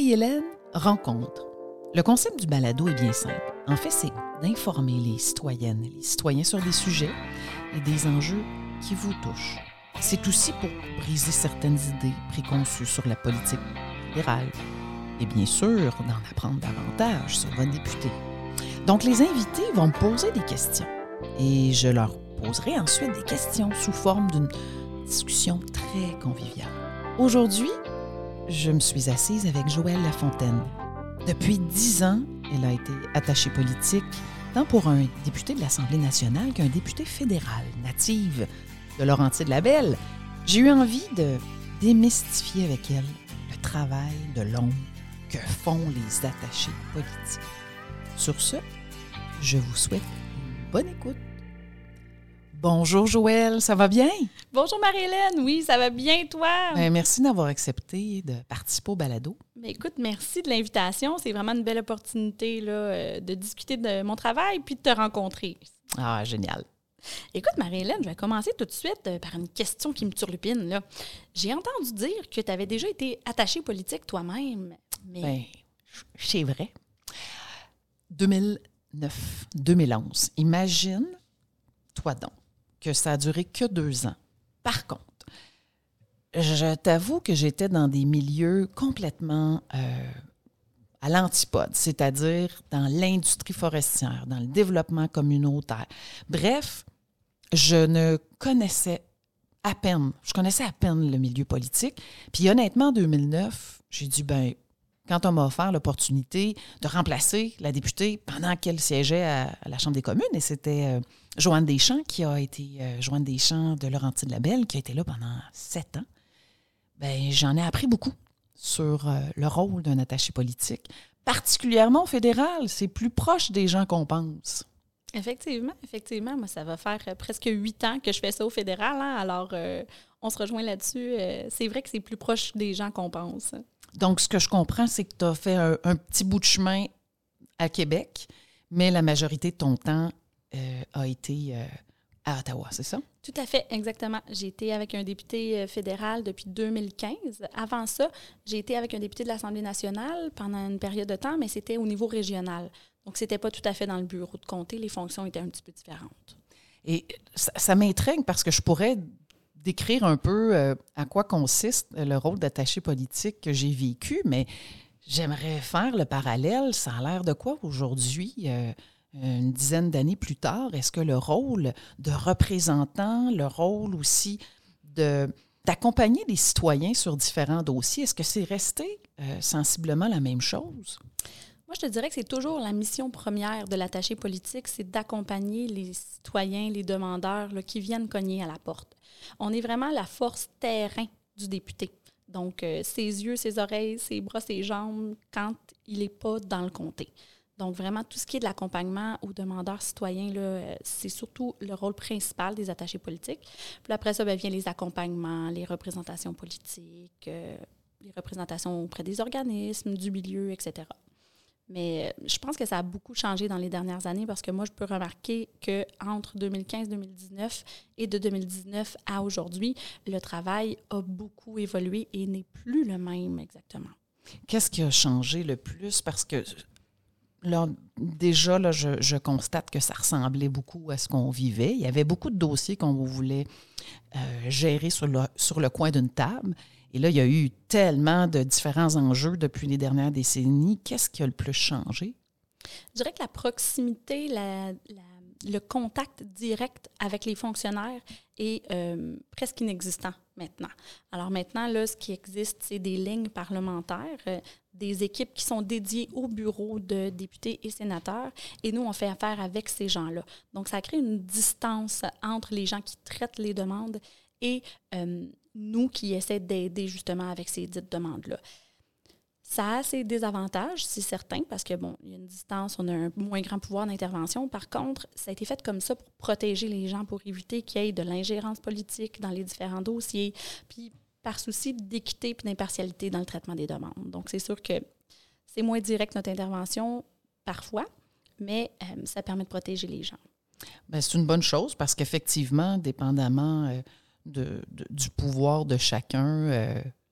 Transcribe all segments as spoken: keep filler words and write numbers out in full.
Marie-Hélène rencontre. Le concept du balado est bien simple. En fait, c'est d'informer les citoyennes et les citoyens sur des sujets et des enjeux qui vous touchent. C'est aussi pour briser certaines idées préconçues sur la politique fédérale et bien sûr d'en apprendre davantage sur votre député. Donc, les invités vont me poser des questions et je leur poserai ensuite des questions sous forme d'une discussion très conviviale. Aujourd'hui, je me suis assise avec Joëlle Lafontaine. Depuis dix ans, elle a été attachée politique, tant pour un député de l'Assemblée nationale qu'un député fédéral, native de Laurentides-la-Belle. J'ai eu envie de démystifier avec elle le travail de l'ombre que font les attachés politiques. Sur ce, je vous souhaite une bonne écoute. Bonjour Joëlle, ça va bien? Bonjour Marie-Hélène, oui, ça va bien toi? Bien, merci d'avoir accepté de participer au balado. Bien, écoute, merci de l'invitation. C'est vraiment une belle opportunité là, de discuter de mon travail puis de te rencontrer. Ah, génial. Écoute Marie-Hélène, je vais commencer tout de suite par une question qui me turlupine. Là. J'ai entendu dire que tu avais déjà été attachée politique toi-même. Mais... Bien, c'est vrai. deux mille neuf deux mille onze. Imagine, toi donc, que ça a duré que deux ans. Par contre, je t'avoue que j'étais dans des milieux complètement euh, à l'antipode, c'est-à-dire dans l'industrie forestière, dans le développement communautaire. Bref, je ne connaissais à peine, je connaissais à peine le milieu politique. Puis honnêtement, en deux mille neuf, j'ai dit, ben quand on m'a offert l'opportunité de remplacer la députée pendant qu'elle siégeait à, à la Chambre des communes, et c'était euh, Joanne Deschamps qui a été, euh, Joanne Deschamps de Laurentides-la-Belle, qui a été là pendant sept ans, bien, j'en ai appris beaucoup sur euh, le rôle d'un attaché politique, particulièrement au fédéral. C'est plus proche des gens qu'on pense. Effectivement, effectivement. Moi, ça va faire euh, presque huit ans que je fais ça au fédéral, hein, alors euh, on se rejoint là-dessus. Euh, c'est vrai que c'est plus proche des gens qu'on pense. Donc, ce que je comprends, c'est que tu as fait un, un petit bout de chemin à Québec, mais la majorité de ton temps euh, a été euh, à Ottawa, c'est ça? Tout à fait, exactement. J'ai été avec un député fédéral depuis deux mille quinze. Avant ça, j'ai été avec un député de l'Assemblée nationale pendant une période de temps, mais c'était au niveau régional. Donc, c'était pas tout à fait dans le bureau de comté. Les fonctions étaient un petit peu différentes. Et ça, ça m'intrigue parce que je pourrais décrire un peu euh, à quoi consiste le rôle d'attaché politique que j'ai vécu, mais j'aimerais faire le parallèle. Ça a l'air de quoi aujourd'hui, euh, une dizaine d'années plus tard? Est-ce que le rôle de représentant, le rôle aussi de, d'accompagner les citoyens sur différents dossiers, est-ce que c'est resté euh, sensiblement la même chose? Moi, je te dirais que c'est toujours la mission première de l'attaché politique, c'est d'accompagner les citoyens, les demandeurs là, qui viennent cogner à la porte. On est vraiment la force terrain du député. Donc, euh, ses yeux, ses oreilles, ses bras, ses jambes, quand il n'est pas dans le comté. Donc, vraiment, tout ce qui est de l'accompagnement aux demandeurs citoyens, là, euh, c'est surtout le rôle principal des attachés politiques. Puis après ça, bien, vient les accompagnements, les représentations politiques, euh, les représentations auprès des organismes, du milieu, et cetera. Mais je pense que ça a beaucoup changé dans les dernières années parce que moi, je peux remarquer qu'entre deux mille quinze deux mille dix-neuf et de deux mille dix-neuf à aujourd'hui, le travail a beaucoup évolué et n'est plus le même exactement. Qu'est-ce qui a changé le plus? Parce que là, déjà, là, je, je constate que ça ressemblait beaucoup à ce qu'on vivait. Il y avait beaucoup de dossiers qu'on voulait euh, gérer sur le, sur le coin d'une table. Et là, il y a eu tellement de différents enjeux depuis les dernières décennies. Qu'est-ce qui a le plus changé? Je dirais que la proximité, la, la, le contact direct avec les fonctionnaires est euh, presque inexistant maintenant. Alors maintenant, là, ce qui existe, c'est des lignes parlementaires, euh, des équipes qui sont dédiées au bureau de députés et sénateurs, et nous, on fait affaire avec ces gens-là. Donc, ça crée une distance entre les gens qui traitent les demandes et euh, nous qui essaient d'aider justement avec ces dites demandes-là. Ça a ses désavantages, c'est certain, parce que, bon, il y a une distance, on a un moins grand pouvoir d'intervention. Par contre, ça a été fait comme ça pour protéger les gens, pour éviter qu'il y ait de l'ingérence politique dans les différents dossiers, puis par souci d'équité et d'impartialité dans le traitement des demandes. Donc, c'est sûr que c'est moins direct notre intervention, parfois, mais euh, ça permet de protéger les gens. Bien, c'est une bonne chose parce qu'effectivement, dépendamment euh, de, de, du pouvoir de chacun, euh,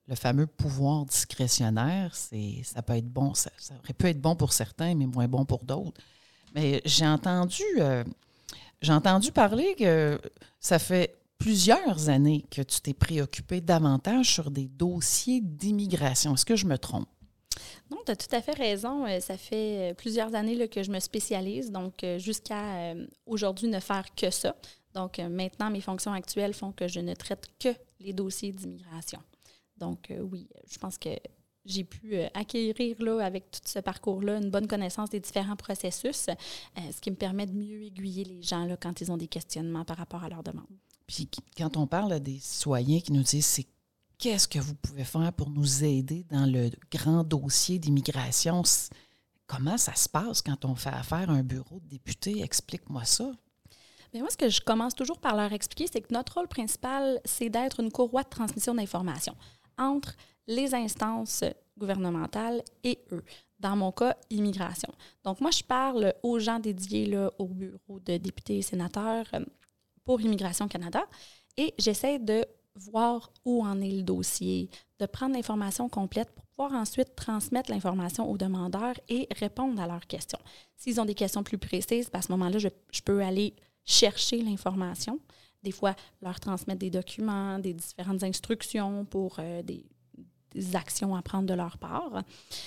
le fameux pouvoir discrétionnaire, c'est, ça peut être bon, ça, ça aurait pu être bon pour certains, mais moins bon pour d'autres. Mais j'ai entendu, euh, j'ai entendu parler que ça fait plusieurs années que tu t'es préoccupé davantage sur des dossiers d'immigration. Est-ce que je me trompe? Non, tu as tout à fait raison. Ça fait plusieurs années là, que je me spécialise, donc jusqu'à euh, aujourd'hui ne faire que ça. Donc euh, maintenant, mes fonctions actuelles font que je ne traite que les dossiers d'immigration. Donc euh, oui, je pense que j'ai pu euh, acquérir là, avec tout ce parcours-là une bonne connaissance des différents processus, euh, ce qui me permet de mieux aiguiller les gens là, quand ils ont des questionnements par rapport à leurs demandes. Puis quand on parle à des citoyens qui nous disent c'est qu'est-ce que vous pouvez faire pour nous aider dans le grand dossier d'immigration? Comment ça se passe quand on fait affaire à un bureau de député? Explique-moi ça. Bien, moi, ce que je commence toujours par leur expliquer, c'est que notre rôle principal, c'est d'être une courroie de transmission d'informations entre les instances gouvernementales et eux. Dans mon cas, immigration. Donc, moi, je parle aux gens dédiés là, au bureau de députés et sénateurs pour Immigration Canada et j'essaie de voir où en est le dossier, de prendre l'information complète pour pouvoir ensuite transmettre l'information aux demandeurs et répondre à leurs questions. S'ils ont des questions plus précises, à ce moment-là, je, je peux aller chercher l'information. Des fois, leur transmettre des documents, des différentes instructions pour euh, des, des actions à prendre de leur part.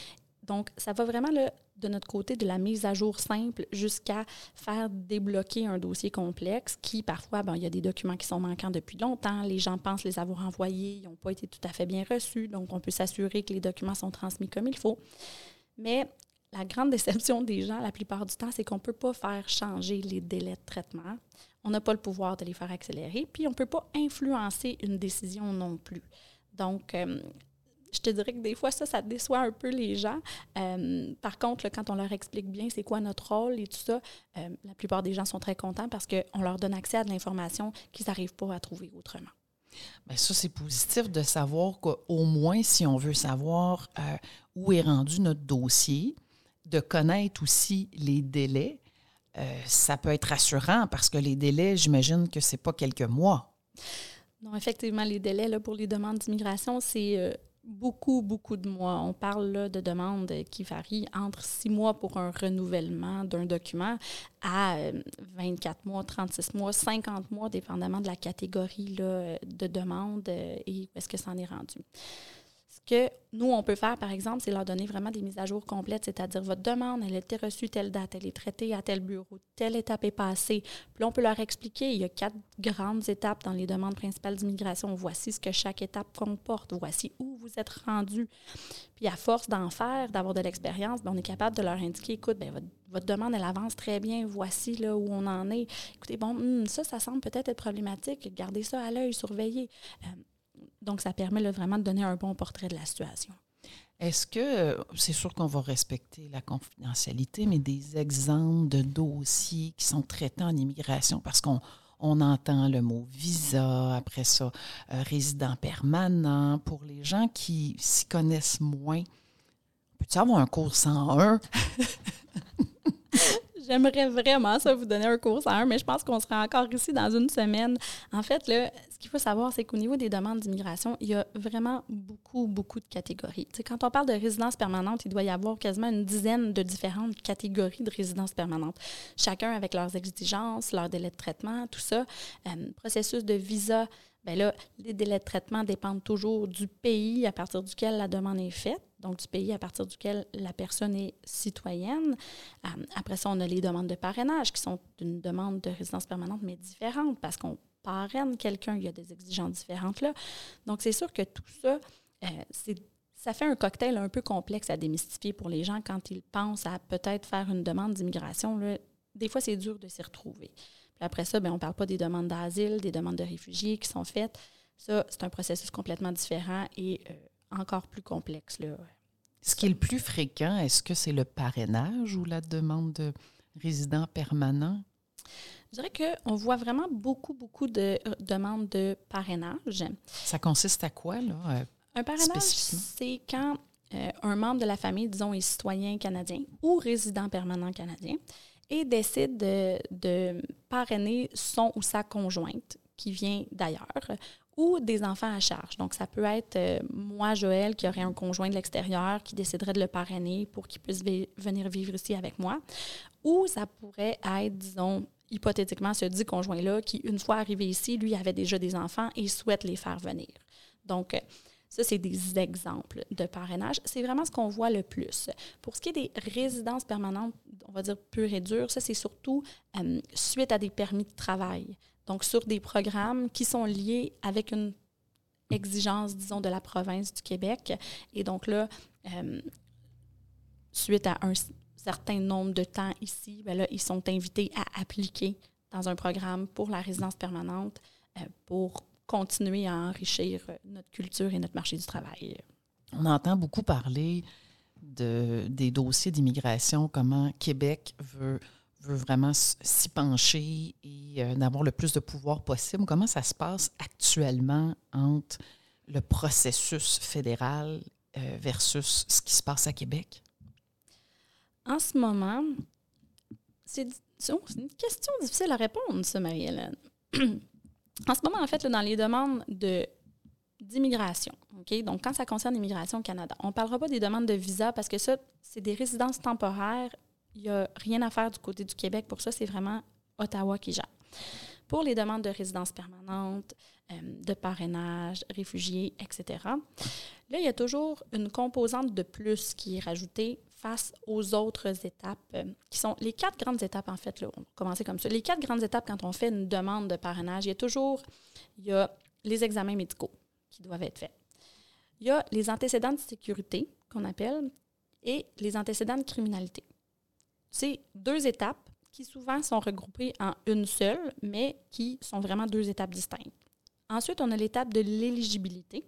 Donc, ça va vraiment là, de notre côté de la mise à jour simple jusqu'à faire débloquer un dossier complexe qui, parfois, bon, il y a des documents qui sont manquants depuis longtemps. Les gens pensent les avoir envoyés, ils n'ont pas été tout à fait bien reçus. Donc, on peut s'assurer que les documents sont transmis comme il faut. Mais la grande déception des gens, la plupart du temps, c'est qu'on ne peut pas faire changer les délais de traitement. On n'a pas le pouvoir de les faire accélérer, puis on ne peut pas influencer une décision non plus. Donc, euh, je te dirais que des fois, ça, ça déçoit un peu les gens. Euh, par contre, là, quand on leur explique bien c'est quoi notre rôle et tout ça, euh, la plupart des gens sont très contents parce qu'on leur donne accès à de l'information qu'ils n'arrivent pas à trouver autrement. Bien, ça, c'est positif de savoir qu'au moins, si on veut savoir euh, où est rendu notre dossier, de connaître aussi les délais, euh, ça peut être rassurant parce que les délais, j'imagine que ce n'est pas quelques mois. Non, effectivement, les délais là, pour les demandes d'immigration, c'est euh, beaucoup, beaucoup de mois. On parle là, de demandes qui varient entre six mois pour un renouvellement d'un document à euh, vingt-quatre mois, trente-six mois, cinquante mois, dépendamment de la catégorie là, de demande euh, et où est-ce que ça en est rendu. Ce que nous, on peut faire, par exemple, c'est leur donner vraiment des mises à jour complètes, c'est-à-dire votre demande, elle a été reçue telle date, elle est traitée à tel bureau, telle étape est passée. Puis là, on peut leur expliquer, il y a quatre grandes étapes dans les demandes principales d'immigration. Voici ce que chaque étape comporte, voici où vous êtes rendu. Puis à force d'en faire, d'avoir de l'expérience, bien, on est capable de leur indiquer, écoute, bien, votre, votre demande, elle avance très bien, voici là où on en est. Écoutez, bon, hum, ça, ça semble peut-être être problématique, gardez ça à l'œil, surveillez. Euh, Donc, ça permet là, vraiment de donner un bon portrait de la situation. Est-ce que, c'est sûr qu'on va respecter la confidentialité, mais des exemples de dossiers qui sont traités en immigration, parce qu'on on entend le mot visa, après ça, euh, résident permanent, pour les gens qui s'y connaissent moins. Peux-tu avoir un cours cent un? J'aimerais vraiment ça vous donner un cours cent un, mais je pense qu'on sera encore ici dans une semaine. En fait, là, ce qu'il faut savoir, c'est qu'au niveau des demandes d'immigration, il y a vraiment beaucoup, beaucoup de catégories. Tu sais, quand on parle de résidence permanente, il doit y avoir quasiment une dizaine de différentes catégories de résidence permanente. Chacun avec leurs exigences, leurs délais de traitement, tout ça. Euh, processus de visa, bien là, les délais de traitement dépendent toujours du pays à partir duquel la demande est faite. Donc, du pays à partir duquel la personne est citoyenne. Euh, après ça, on a les demandes de parrainage qui sont une demande de résidence permanente, mais différente parce qu'on parraine quelqu'un, il y a des exigences différentes là. Donc, c'est sûr que tout ça, euh, c'est, ça fait un cocktail un peu complexe à démystifier pour les gens quand ils pensent à peut-être faire une demande d'immigration. Là, des fois, c'est dur de s'y retrouver. Puis après ça, bien, on ne parle pas des demandes d'asile, des demandes de réfugiés qui sont faites. Ça, c'est un processus complètement différent et euh, encore plus complexe, là. Ce qui est le plus fréquent, est-ce que c'est le parrainage ou la demande de résident permanent? Je dirais qu'on voit vraiment beaucoup, beaucoup de demandes de parrainage. Ça consiste à quoi, là? Euh, un parrainage, c'est quand euh, un membre de la famille, disons, est citoyen canadien ou résident permanent canadien et décide de, de parrainer son ou sa conjointe qui vient d'ailleurs ou des enfants à charge. Donc, ça peut être euh, moi, Joël, qui aurait un conjoint de l'extérieur qui déciderait de le parrainer pour qu'il puisse vi- venir vivre ici avec moi. Ou ça pourrait être, disons, hypothétiquement, ce dit conjoint-là qui, une fois arrivé ici, lui avait déjà des enfants et souhaite les faire venir. Donc, euh, ça, c'est des exemples de parrainage. C'est vraiment ce qu'on voit le plus. Pour ce qui est des résidences permanentes, on va dire pures et dures, ça, c'est surtout euh, suite à des permis de travail. Donc, sur des programmes qui sont liés avec une exigence, disons, de la province du Québec. Et donc là, euh, suite à un certain nombre de temps ici, bien là, ils sont invités à appliquer dans un programme pour la résidence permanente euh, pour continuer à enrichir notre culture et notre marché du travail. On entend beaucoup parler de, des dossiers d'immigration, comment Québec veut... veut vraiment s'y pencher et euh, d'avoir le plus de pouvoir possible. Comment ça se passe actuellement entre le processus fédéral euh, versus ce qui se passe à Québec? En ce moment, c'est, c'est une question difficile à répondre, ça, Marie-Hélène. En ce moment, en fait, là, dans les demandes de, d'immigration, OK? Donc, quand ça concerne l'immigration au Canada, on ne parlera pas des demandes de visa parce que ça, c'est des résidences temporaires. Il n'y a rien à faire du côté du Québec. Pour ça, c'est vraiment Ottawa qui gère. Pour les demandes de résidence permanente, euh, de parrainage, réfugiés, et cetera, là, il y a toujours une composante de plus qui est rajoutée face aux autres étapes, euh, qui sont les quatre grandes étapes, en fait. Là, on va commencer comme ça. Les quatre grandes étapes, quand on fait une demande de parrainage, il y a toujours il y a les examens médicaux qui doivent être faits. Il y a les antécédents de sécurité, qu'on appelle, et les antécédents de criminalité. C'est deux étapes qui souvent sont regroupées en une seule, mais qui sont vraiment deux étapes distinctes. Ensuite, on a l'étape de l'éligibilité.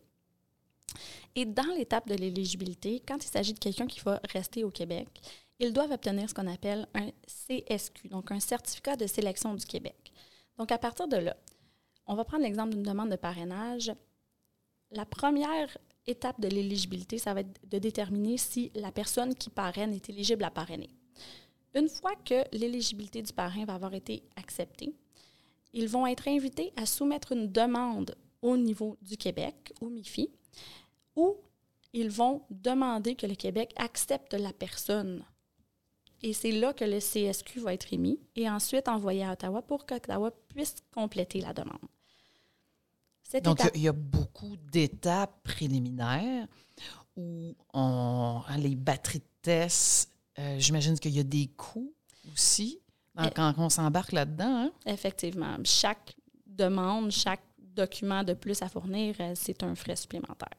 Et dans l'étape de l'éligibilité, quand il s'agit de quelqu'un qui va rester au Québec, ils doivent obtenir ce qu'on appelle un C S Q, donc un certificat de sélection du Québec. Donc, à partir de là, on va prendre l'exemple d'une demande de parrainage. La première étape de l'éligibilité, ça va être de déterminer si la personne qui parraine est éligible à parrainer. Une fois que l'éligibilité du parrain va avoir été acceptée, ils vont être invités à soumettre une demande au niveau du Québec, au M I F I, où ils vont demander que le Québec accepte la personne. Et c'est là que le C S Q va être émis et ensuite envoyé à Ottawa pour qu'Ottawa puisse compléter la demande. Cette Donc, étape... il y a beaucoup d'étapes préliminaires où on, les batteries de tests, euh, j'imagine qu'il y a des coûts aussi dans, quand on s'embarque là-dedans. Hein? Effectivement. Chaque demande, chaque document de plus à fournir, c'est un frais supplémentaire.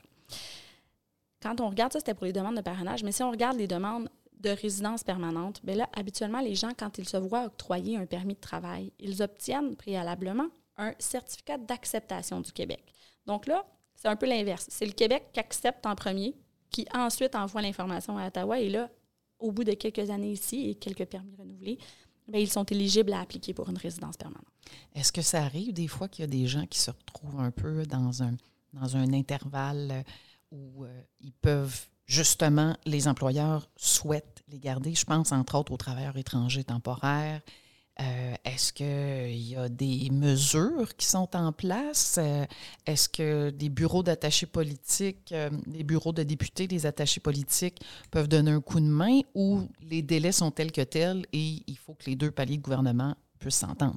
Quand on regarde ça, c'était pour les demandes de parrainage, mais si on regarde les demandes de résidence permanente, bien là, habituellement, les gens, quand ils se voient octroyer un permis de travail, ils obtiennent préalablement un certificat d'acceptation du Québec. Donc là, c'est un peu l'inverse. C'est le Québec qui accepte en premier, qui ensuite envoie l'information à Ottawa, et là, au bout de quelques années ici et quelques permis renouvelés, bien, ils sont éligibles à appliquer pour une résidence permanente. Est-ce que ça arrive des fois qu'il y a des gens qui se retrouvent un peu dans un, dans un intervalle où euh, ils peuvent, justement, les employeurs souhaitent les garder? Je pense, entre autres, aux travailleurs étrangers temporaires. Euh, est-ce qu'il y a des mesures qui sont en place? Euh, est-ce que des bureaux d'attachés politiques, euh, des bureaux de députés, des attachés politiques peuvent donner un coup de main ou les délais sont tels que tels et il faut que les deux paliers de gouvernement puissent s'entendre?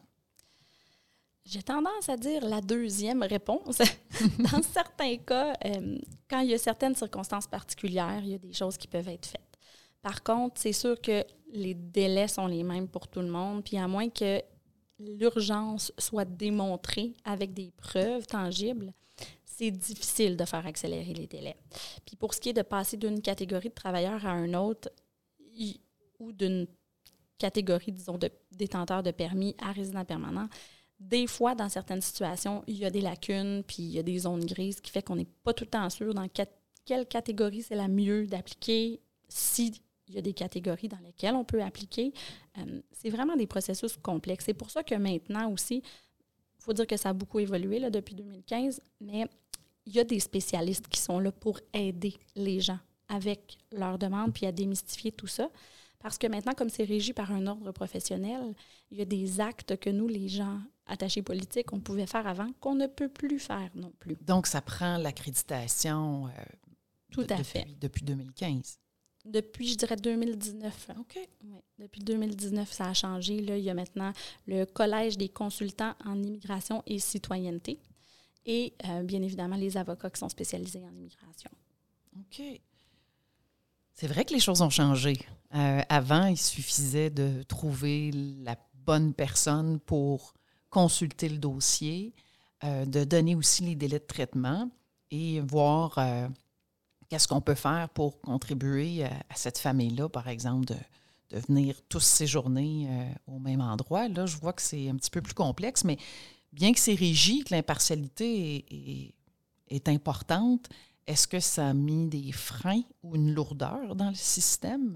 J'ai tendance à dire la deuxième réponse. Dans certains cas, euh, quand il y a certaines circonstances particulières, il y a des choses qui peuvent être faites. Par contre, c'est sûr que les délais sont les mêmes pour tout le monde, puis à moins que l'urgence soit démontrée avec des preuves tangibles, c'est difficile de faire accélérer les délais. Puis pour ce qui est de passer d'une catégorie de travailleurs à une autre, y, ou d'une catégorie, disons, de détenteurs de permis à résident permanent, des fois, dans certaines situations, il y a des lacunes, puis il y a des zones grises qui fait qu'on n'est pas tout le temps sûr dans quelle, quelle catégorie c'est la mieux d'appliquer, si il y a des catégories dans lesquelles on peut appliquer. Euh, c'est vraiment des processus complexes. C'est pour ça que maintenant aussi, il faut dire que ça a beaucoup évolué là, depuis deux mille quinze, mais il y a des spécialistes qui sont là pour aider les gens avec leurs demandes puis à démystifier tout ça. Parce que maintenant, comme c'est régi par un ordre professionnel, il y a des actes que nous, les gens attaché politique qu'on pouvait faire avant, qu'on ne peut plus faire non plus. Donc, ça prend l'accréditation euh, Tout de, à depuis, fait. depuis deux mille quinze. Depuis, je dirais, deux mille dix-neuf. OK. Oui, depuis deux mille dix-neuf, ça a changé. Là, il y a maintenant le Collège des consultants en immigration et citoyenneté et, euh, bien évidemment, les avocats qui sont spécialisés en immigration. OK. C'est vrai que les choses ont changé. Euh, avant, il suffisait de trouver la bonne personne pour consulter le dossier, euh, de donner aussi les délais de traitement et voir euh, qu'est-ce qu'on peut faire pour contribuer à, à cette famille-là, par exemple, de, de venir tous séjourner euh, au même endroit. Là, je vois que c'est un petit peu plus complexe, mais bien que c'est régi, que l'impartialité est, est, est importante, est-ce que ça a mis des freins ou une lourdeur dans le système?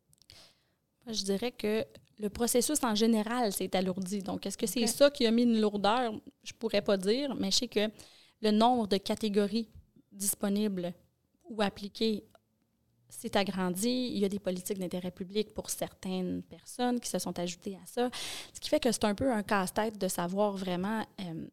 Je dirais que le processus en général s'est alourdi. Donc, est-ce que c'est Okay. ça qui a mis une lourdeur? Je ne pourrais pas dire, mais je sais que le nombre de catégories disponibles ou appliquées s'est agrandi. Il y a des politiques d'intérêt public pour certaines personnes qui se sont ajoutées à ça. Ce qui fait que c'est un peu un casse-tête de savoir vraiment euh,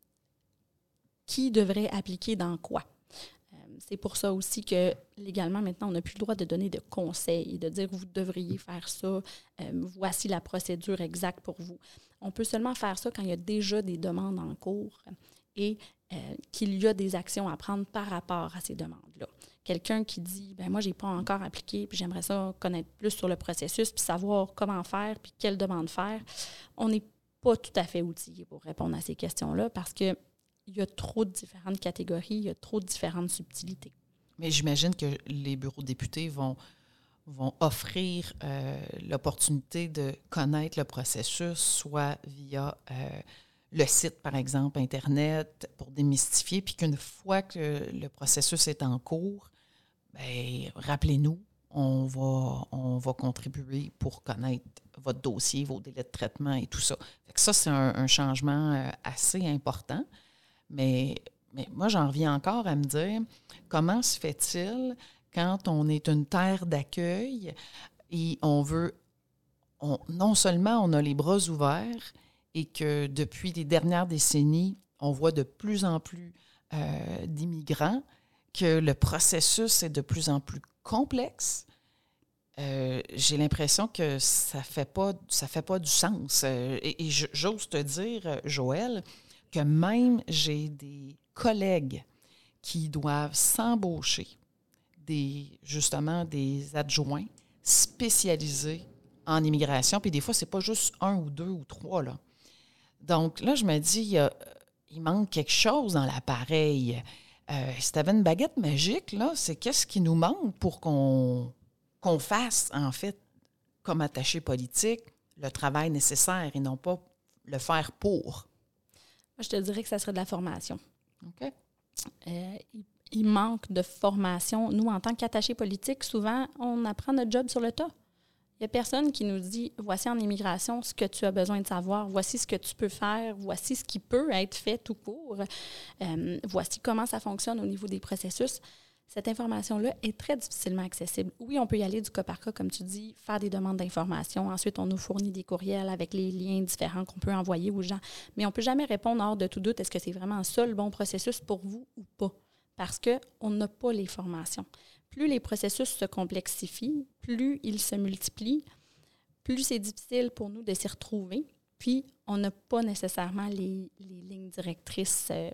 qui devrait appliquer dans quoi. C'est pour ça aussi que, légalement, maintenant, on n'a plus le droit de donner de conseils, de dire « vous devriez faire ça, euh, voici la procédure exacte pour vous ». On peut seulement faire ça quand il y a déjà des demandes en cours et euh, qu'il y a des actions à prendre par rapport à ces demandes-là. Quelqu'un qui dit « ben moi, je n'ai pas encore appliqué, puis j'aimerais ça connaître plus sur le processus, puis savoir comment faire, puis quelle demande faire », on n'est pas tout à fait outillé pour répondre à ces questions-là parce que il y a trop de différentes catégories, il y a trop de différentes subtilités. Mais j'imagine que les bureaux de députés vont, vont offrir euh, l'opportunité de connaître le processus, soit via euh, le site, par exemple, Internet, pour démystifier, puis qu'une fois que le processus est en cours, bien, rappelez-nous, on va, on va contribuer pour connaître votre dossier, vos délais de traitement et tout ça. Fait que ça, c'est un, un changement assez important. Mais, mais moi, j'en reviens encore à me dire, comment se fait-il quand on est une terre d'accueil et on veut, on, non seulement on a les bras ouverts et que depuis les dernières décennies, on voit de plus en plus euh, d'immigrants, que le processus est de plus en plus complexe. Euh, j'ai l'impression que ça fait pas, ça fait pas du sens. Euh, et et j'ose te dire, Joëlle, que même j'ai des collègues qui doivent s'embaucher, des, justement des adjoints spécialisés en immigration. Puis des fois, c'est pas juste un ou deux ou trois, là. Donc là, je me dis, il, y a, il manque quelque chose dans l'appareil. Euh, si tu avais une baguette magique, là, c'est qu'est-ce qui nous manque pour qu'on, qu'on fasse, en fait, comme attaché politique, le travail nécessaire et non pas le faire pour. Moi, je te dirais que ça serait de la formation. OK. Euh, il, il manque de formation. Nous, en tant qu'attachés politiques, souvent, on apprend notre job sur le tas. Il n'y a personne qui nous dit « voici en immigration ce que tu as besoin de savoir, voici ce que tu peux faire, voici ce qui peut être fait tout court, euh, voici comment ça fonctionne au niveau des processus ». Cette information-là est très difficilement accessible. Oui, on peut y aller du cas par cas, comme tu dis, faire des demandes d'information. Ensuite, on nous fournit des courriels avec les liens différents qu'on peut envoyer aux gens. Mais on ne peut jamais répondre hors de tout doute, est-ce que c'est vraiment ça le bon processus pour vous ou pas? Parce qu'on n'a pas les formations. Plus les processus se complexifient, plus ils se multiplient, plus c'est difficile pour nous de s'y retrouver. Puis, on n'a pas nécessairement les, les lignes directrices euh,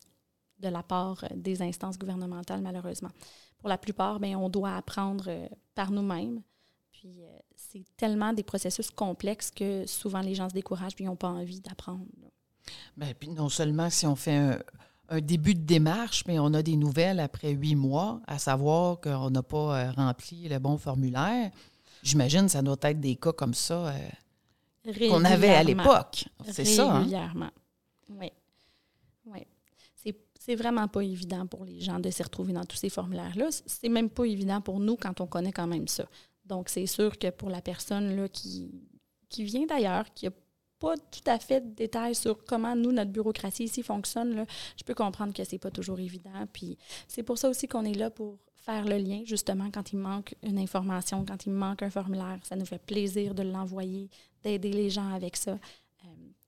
de la part des instances gouvernementales, malheureusement. Pour la plupart, bien, on doit apprendre euh, par nous-mêmes. Puis, euh, c'est tellement des processus complexes que souvent, les gens se découragent et n'ont pas envie d'apprendre. Bien, puis non seulement si on fait un, un début de démarche, mais on a des nouvelles après huit mois, à savoir qu'on n'a pas euh, rempli le bon formulaire. J'imagine que ça doit être des cas comme ça euh, qu'on avait à l'époque. C'est ça, hein? Régulièrement. Oui. Oui. C'est vraiment pas évident pour les gens de s'y retrouver dans tous ces formulaires-là. C'est même pas évident pour nous quand on connaît quand même ça. Donc, c'est sûr que pour la personne là, qui, qui vient d'ailleurs, qui n'a pas tout à fait de détails sur comment, nous, notre bureaucratie ici fonctionne, là, je peux comprendre que c'est pas toujours évident. Puis, c'est pour ça aussi qu'on est là pour faire le lien, justement, quand il manque une information, quand il manque un formulaire. Ça nous fait plaisir de l'envoyer, d'aider les gens avec ça. Euh,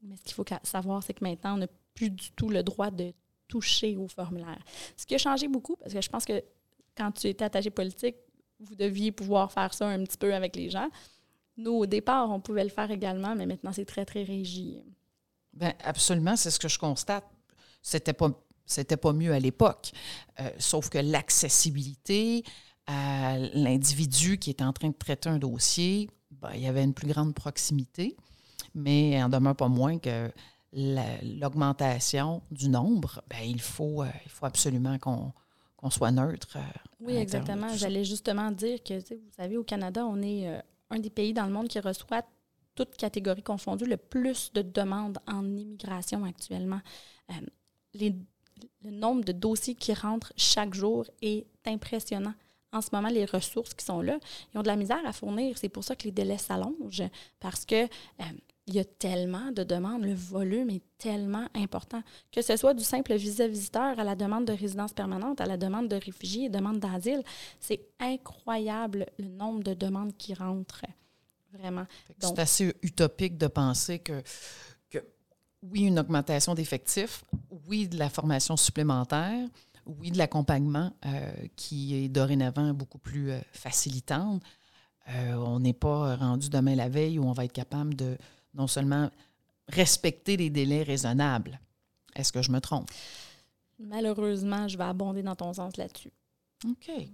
Mais ce qu'il faut savoir, c'est que maintenant, on n'a plus du tout le droit de toucher au formulaire. Ce qui a changé beaucoup, parce que je pense que quand tu étais attaché politique, vous deviez pouvoir faire ça un petit peu avec les gens. Nous, au départ, on pouvait le faire également, mais maintenant, c'est très, très régi. Bien, absolument, c'est ce que je constate. C'était pas, c'était pas mieux à l'époque. Euh, sauf que l'accessibilité à l'individu qui est en train de traiter un dossier, bien, il y avait une plus grande proximité, mais il en demeure pas moins que la, l'augmentation du nombre, bien, il faut, euh, il faut absolument qu'on qu'on soit neutre. Euh, oui, exactement. J'allais justement dire que, vous savez, au Canada, on est euh, un des pays dans le monde qui reçoit, toutes catégories confondues, le plus de demandes en immigration actuellement. Euh, les, le nombre de dossiers qui rentrent chaque jour est impressionnant. En ce moment, les ressources qui sont là, ils ont de la misère à fournir. C'est pour ça que les délais s'allongent, parce que euh, il y a tellement de demandes, le volume est tellement important. Que ce soit du simple visa-visiteur à la demande de résidence permanente, à la demande de réfugiés, demande d'asile, c'est incroyable le nombre de demandes qui rentrent, vraiment. Donc, c'est assez utopique de penser que, que, oui, une augmentation d'effectifs, oui, de la formation supplémentaire, oui, de l'accompagnement euh, qui est dorénavant beaucoup plus euh, facilitante. Euh, on n'est pas rendu demain la veille où on va être capable de non seulement respecter les délais raisonnables. Est-ce que je me trompe? Malheureusement, je vais abonder dans ton sens là-dessus. OK. Oui.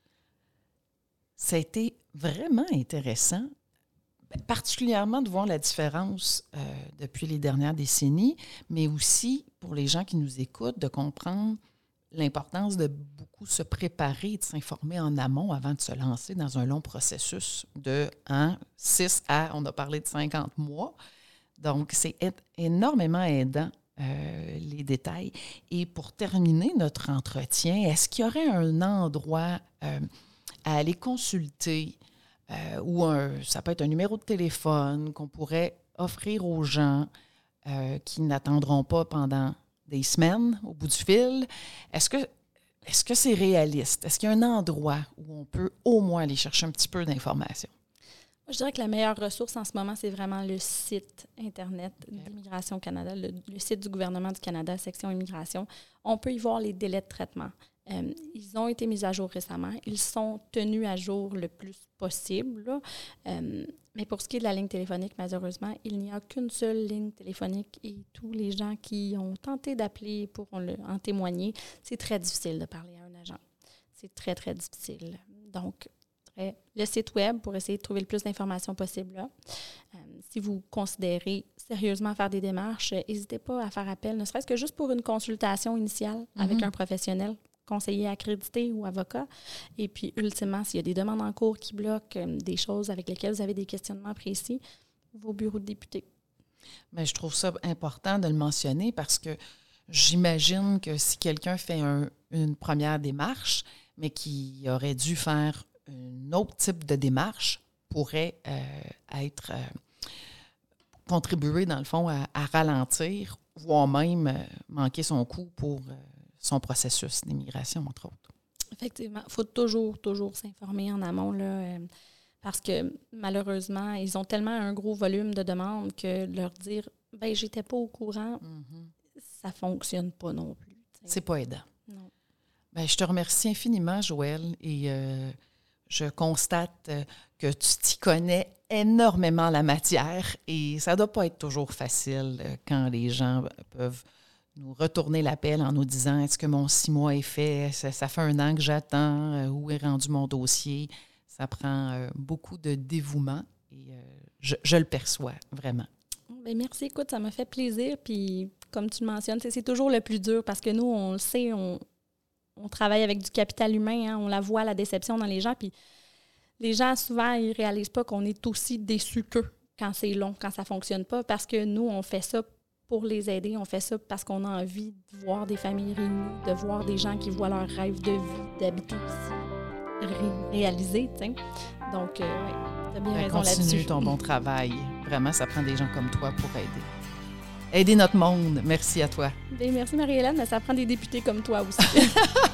Ça a été vraiment intéressant, particulièrement de voir la différence euh, depuis les dernières décennies, mais aussi pour les gens qui nous écoutent, de comprendre l'importance de beaucoup se préparer et de s'informer en amont avant de se lancer dans un long processus de hein, six à, on a parlé de cinquante mois. Donc, c'est énormément aidant, euh, les détails. Et pour terminer notre entretien, est-ce qu'il y aurait un endroit euh, à aller consulter euh, ou un, ça peut être un numéro de téléphone qu'on pourrait offrir aux gens euh, qui n'attendront pas pendant des semaines au bout du fil? Est-ce que est-ce que c'est réaliste? Est-ce qu'il y a un endroit où on peut au moins aller chercher un petit peu d'informations? Moi, je dirais que la meilleure ressource en ce moment, c'est vraiment le site Internet d'Immigration Canada, le, le site du gouvernement du Canada, section Immigration. On peut y voir les délais de traitement. Euh, ils ont été mis à jour récemment. Ils sont tenus à jour le plus possible. Là. Euh, mais pour ce qui est de la ligne téléphonique, malheureusement, il n'y a qu'une seule ligne téléphonique et tous les gens qui ont tenté d'appeler pourront le, en témoigner. C'est très difficile de parler à un agent. C'est très, très difficile. Donc, le site web pour essayer de trouver le plus d'informations possible. Là. Euh, si vous considérez sérieusement faire des démarches, n'hésitez pas à faire appel, ne serait-ce que juste pour une consultation initiale mm-hmm. avec un professionnel, conseiller accrédité ou avocat. Et puis, ultimement, s'il y a des demandes en cours qui bloquent, euh, des choses avec lesquelles vous avez des questionnements précis, vos bureaux de députés. Bien, je trouve ça important de le mentionner parce que j'imagine que si quelqu'un fait un, une première démarche, mais qui aurait dû faire un autre type de démarche, pourrait euh, être euh, contribuer, dans le fond, à, à ralentir, voire même euh, manquer son coup pour euh, son processus d'immigration, entre autres. Effectivement. Il faut toujours, toujours s'informer en amont, là, euh, parce que malheureusement, ils ont tellement un gros volume de demandes que leur dire « ben j'étais pas au courant mm-hmm. », ça fonctionne pas non plus. T'sais. C'est pas aidant. Non. Ben, je te remercie infiniment, Joëlle, et euh, je constate que tu t'y connais énormément la matière et ça ne doit pas être toujours facile quand les gens peuvent nous retourner l'appel en nous disant « Est-ce que mon six mois est fait? Ça, ça fait un an que j'attends. Où est rendu mon dossier? » Ça prend euh, beaucoup de dévouement et euh, je, je le perçois vraiment. Bien, merci. Écoute, ça m'a fait plaisir. Puis, comme tu le mentionnes, c'est, c'est toujours le plus dur parce que nous, on le sait, on, on travaille avec du capital humain. Hein, on la voit, la déception dans les gens. Puis, les gens, souvent, ils ne réalisent pas qu'on est aussi déçus qu'eux quand c'est long, quand ça ne fonctionne pas, parce que nous, on fait ça pour les aider. On fait ça parce qu'on a envie de voir des familles réunies, de voir des gens qui voient leur rêve de vie, d'habiter ici, ré- réalisé, tu sais. Donc, euh, oui, tu as bien ben, raison continue là-dessus. Continue ton bon travail. Vraiment, ça prend des gens comme toi pour aider. Aider notre monde. Merci à toi. Bien, merci Marie-Hélène, mais ça prend des députés comme toi aussi.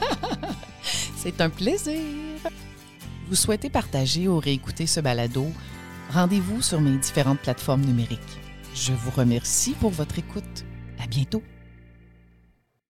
C'est un plaisir. Vous souhaitez partager ou réécouter ce balado? Rendez-vous sur mes différentes plateformes numériques. Je vous remercie pour votre écoute. À bientôt.